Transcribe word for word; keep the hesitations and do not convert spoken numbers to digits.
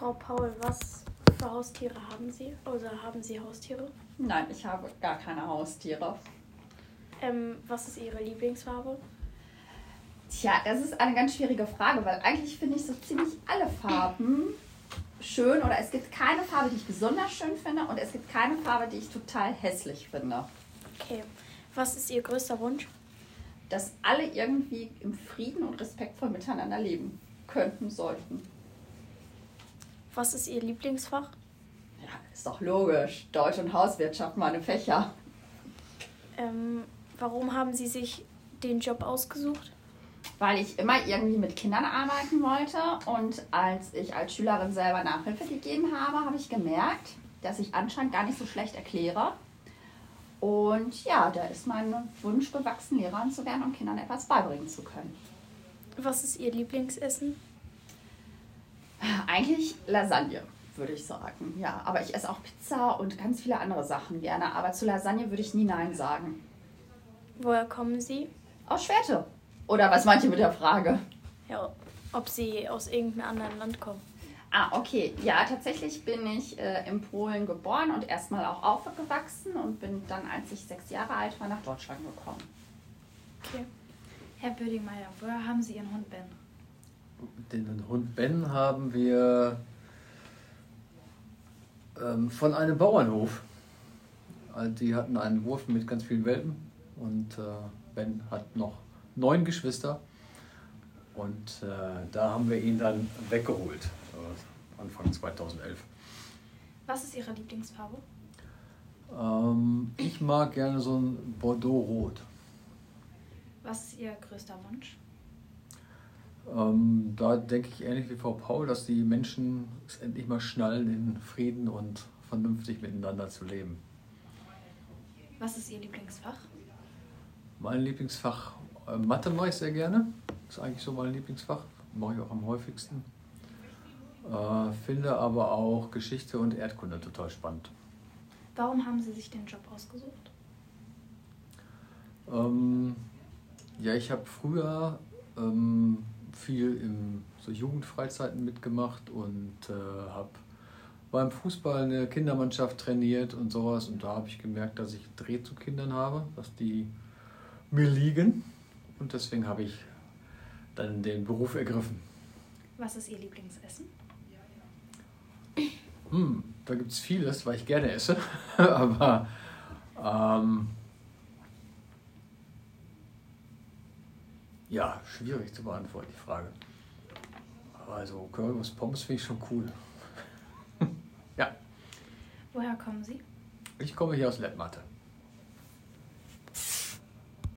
Frau Paul, was für Haustiere haben Sie? Oder haben Sie Haustiere? Nein, ich habe gar keine Haustiere. Ähm, was ist Ihre Lieblingsfarbe? Tja, das ist eine ganz schwierige Frage, weil eigentlich finde ich so ziemlich alle Farben schön. Oder es gibt keine Farbe, die ich besonders schön finde, und es gibt keine Farbe, die ich total hässlich finde. Okay. Was ist Ihr größter Wunsch? Dass alle irgendwie im Frieden und respektvoll miteinander leben könnten, sollten. Was ist Ihr Lieblingsfach? Ja, ist doch logisch. Deutsch und Hauswirtschaft, meine Fächer. Ähm, warum haben Sie sich den Job ausgesucht? Weil ich immer irgendwie mit Kindern arbeiten wollte, und als ich als Schülerin selber Nachhilfe gegeben habe, habe ich gemerkt, dass ich anscheinend gar nicht so schlecht erkläre. Und ja, da ist mein Wunsch gewachsen, Lehrerin zu werden, um Kindern etwas beibringen zu können. Was ist Ihr Lieblingsessen? Eigentlich Lasagne, würde ich sagen. Ja, aber ich esse auch Pizza und ganz viele andere Sachen gerne. Aber zu Lasagne würde ich nie Nein sagen. Woher kommen Sie? Aus Schwerte. Oder was meint ihr mit der Frage? Ja, ob Sie aus irgendeinem anderen Land kommen. Ah, okay. Ja, tatsächlich bin ich äh, in Polen geboren und erstmal auch aufgewachsen und bin dann, als ich sechs Jahre alt war, nach Deutschland gekommen. Okay. Herr Bödingmeier, woher haben Sie Ihren Hund Ben? Den Hund Ben haben wir ähm, von einem Bauernhof. Also die hatten einen Wurf mit ganz vielen Welpen, und äh, Ben hat noch neun Geschwister, und äh, da haben wir ihn dann weggeholt, äh, Anfang zweitausendelf. Was ist Ihre Lieblingsfarbe? Ähm, ich mag gerne so ein Bordeaux-Rot. Was ist Ihr größter Wunsch? Ähm, da denke ich ähnlich wie Frau Paul, dass die Menschen es endlich mal schnallen, in Frieden und vernünftig miteinander zu leben. Was ist Ihr Lieblingsfach? Mein Lieblingsfach, äh, Mathe mache ich sehr gerne. Das ist eigentlich so mein Lieblingsfach. Mache ich auch am häufigsten. Äh, finde aber auch Geschichte und Erdkunde total spannend. Warum haben Sie sich den Job ausgesucht? Ähm, ja, ich habe früher ähm, viel in so Jugendfreizeiten mitgemacht und äh, habe beim Fußball eine Kindermannschaft trainiert und sowas. Und da habe ich gemerkt, dass ich einen Dreh zu Kindern habe, dass die mir liegen. Und deswegen habe ich dann den Beruf ergriffen. Was ist Ihr Lieblingsessen? Hm, da gibt es vieles, weil ich gerne esse. Aber ähm, ja, schwierig zu beantworten, die Frage. Also Currywurst Pommes finde ich schon cool. Ja. Woher kommen Sie? Ich komme hier aus Lettmatte.